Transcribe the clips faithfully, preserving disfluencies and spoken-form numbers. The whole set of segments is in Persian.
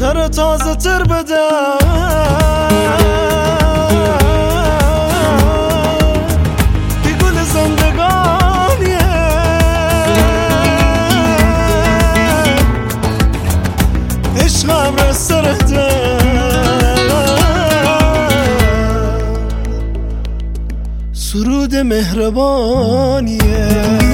تر تازه تر بده. بی گل زندگانیه عشقم رسرده سرود مهربانیه.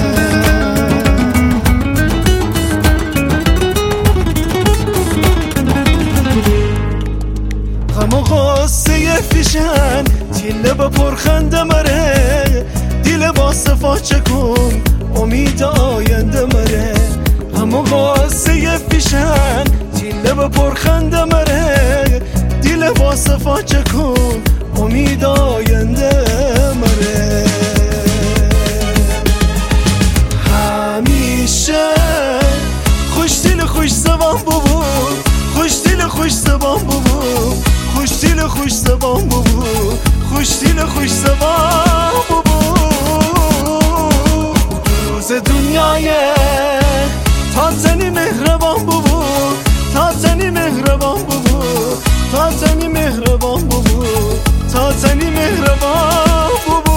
غم و غصه فیشن تیله با پرخنده مره، دیل با صفا چکن امید آینده مره. غم و غصه فیشن تیله با پرخنده مره، دیل با صفا چکن امید آینده مره. همیشه خوش دیل خوش زبان ببو، خوش دیل خوش زبان ببو، خوش دیل خوش زبان ببو، خوش دیل خوش زبان ببو. روز دنیای تازنی مهربان ببو، تازنی مهربان ببو، تازنی مهربان ببو، تازنی مهربان ببو.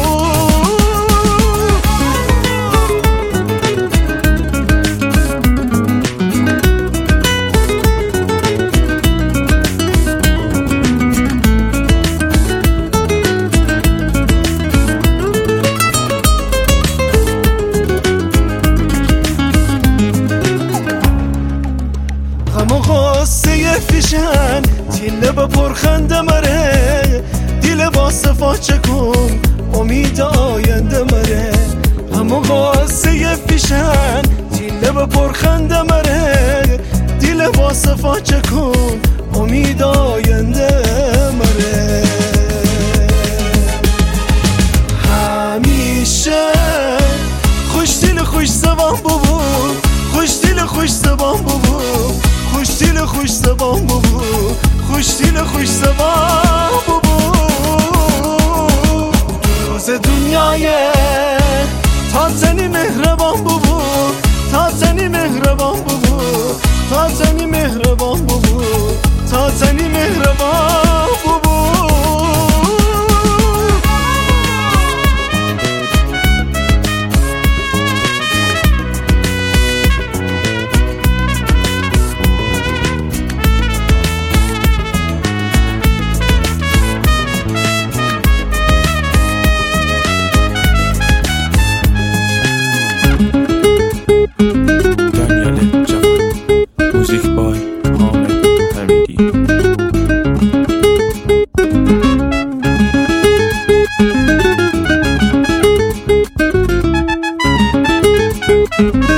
غم و غصه فیشن تیله با پرخنده مره، دیل با صفا چکن امید آینده مره. غم و غصه فیشن تیله با پرخنده مره، دیل با صفا چکن امید آینده مره. همیشه خوش دیل خوش زبان ببو، خوش دیل خوش زبان ببو، خوش دیل خوش زبان ببو، خوش دیل خوش زبان ببو. روز دنیای تازنی مهربان ببو، تازنی مهربان ببو، تازنی مهربان ببو، تازنی مهربان ببو. موزیک بای حامد حمیدی.